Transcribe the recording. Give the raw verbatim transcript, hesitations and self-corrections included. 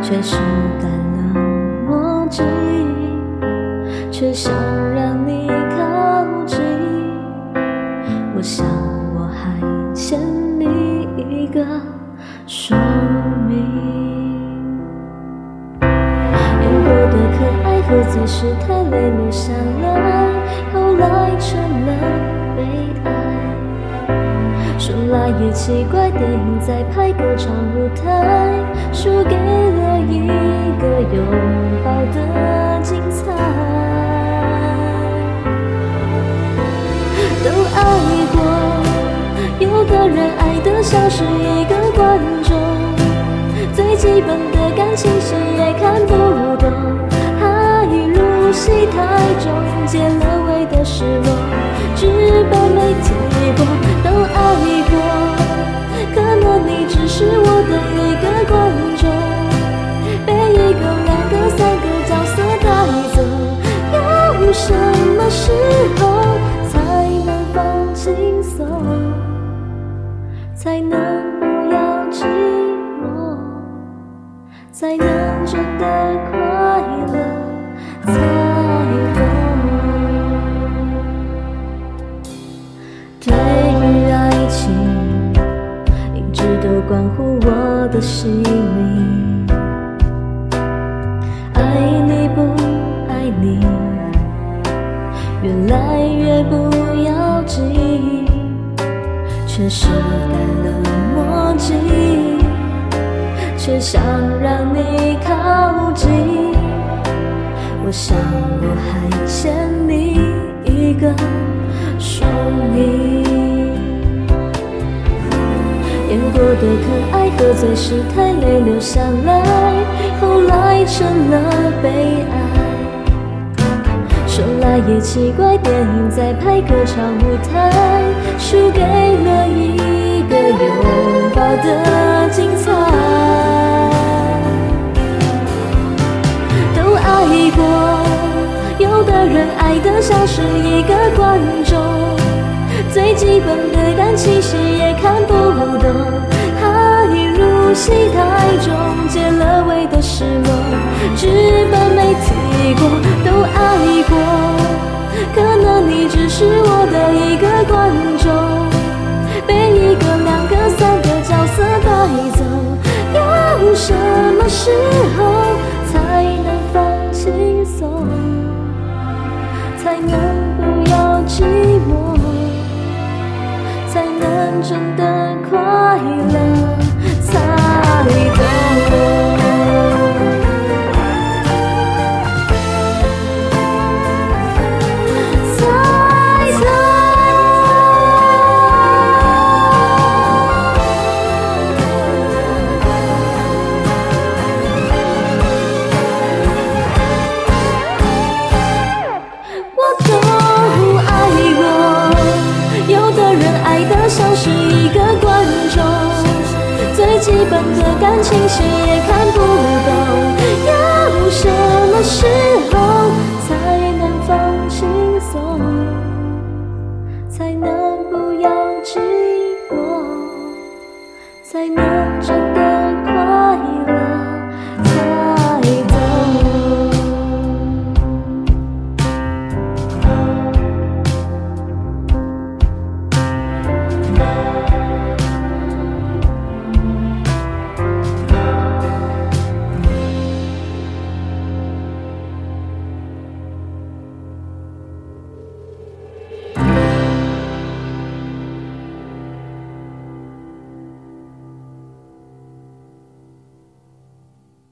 却是戴了墨镜，却想让你靠近。我想我还欠你一个说明。演过的可爱，喝醉时太累留下来，后来成了悲哀。说来也奇怪，电影在拍歌唱舞台，输给了一个拥抱的精彩。都爱过，有的人爱得像是一个观众，最基本的感情戏也看不懂，爱入戏太重，结了尾的失落，剧本没提过。都爱过，可能你只是我的一个观众，被一个、两个、三个角色带走。要什么时候才能放轻松，才能不要寂寞，才能真的快乐才懂。对于爱情，一直都关乎我的性命。爱你不爱你，越来越不要紧，却是戴了墨镜，却想让你靠近。我想我还欠你一个说明。演过的可爱，喝醉时太累留下来，后来成了悲哀。说来也奇怪，电影在拍歌唱舞台，输给了一个拥抱的精彩。都爱过，有的人爱得像是一个观众，最基本的感情戏也看不懂，爱入戏太重，结了尾的失落，剧本没提过。都爱过，可能你只是我的一个观众，被一个、两个、三个角色带走。要什么时候才能放轻松，才能不要寂寞，才能真的快乐才懂。像是一个观众，最基本的感情戏也看不懂。要什么时候